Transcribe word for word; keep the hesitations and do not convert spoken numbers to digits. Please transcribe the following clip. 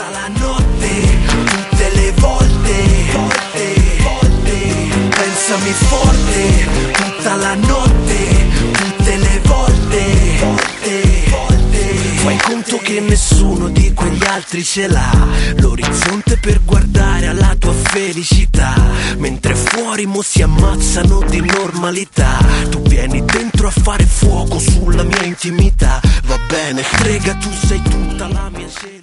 tutta la notte, tutte le volte, volte, volte. Pensami forte, tutta la notte, tutte le volte, volte, volte. Fai conto che nessuno di quegli altri ce l'ha l'orizzonte per guardare alla tua felicità, mentre fuori mo si ammazzano di normalità. Tu vieni dentro a fare fuoco sulla mia intimità. Va bene, frega, tu sei tutta la mia scelta.